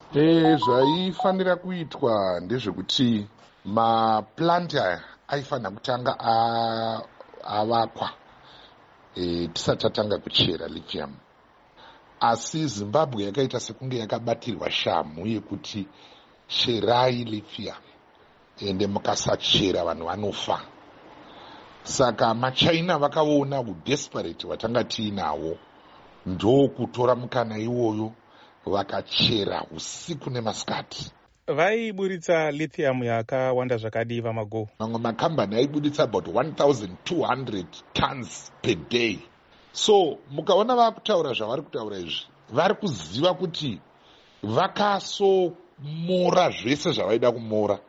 Zvaifanira kuitwa ndezvekuti maplanti aya aifanira kutanga avakwa tisati tatanga kuchera lithium. Asi Zimbabwe yakaita sekunge yakabatirwa shamhu yekuti cherai lithium ende mukasachera vanhu vanofa. Saka maChina vakaona udesperate hwatanga tiinawo, ndokutora mukana iwoyo vakachera usiku nemasikati. Vaiburitsa lithium yakawanda zvakadii vamago? Mamwe makambani aibuditsa about 1200 tons per day. So mukaona vakutaura zvavari kutaura izvi, vari kuziva kuti vakasomora zvese zvavaida kumora.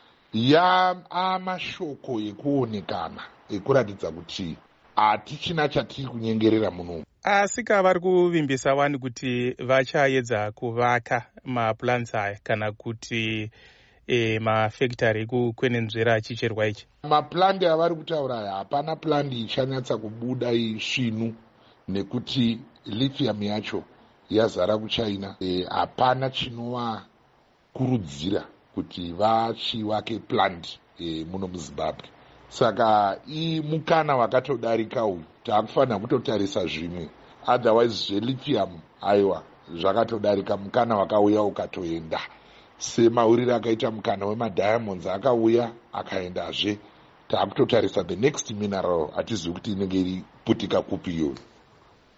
Amashoko ekuonekana ekuratidza kuti hatichina chatiri kunyengerera muno. Asi vari kuvimbisa vanhu kuti vachaedza kuvaka maplants aya kana kuti mafactory ekukwenenzvera achicherwa ichi. Maplandi avari kutaura aya, hapana plandi ichanyatsa kubuda isvinu nekuti lithium yacho yazara kuChina. Hapana chinovakurudzira kuti vachivake plant muno muZimbabwe. Saka mukana wakatodarika uyu, taakufanira kutotarisa zvimwe. Otherwise zvelithium aiwa zvakatodarika, mukana wakauya ukatoenda. Semawirire akaita mukana wemadiamonds akauya akaendazve. Taakutotarisa the next mineral hatizivi kuti inenge iri putika kupi iyoyo.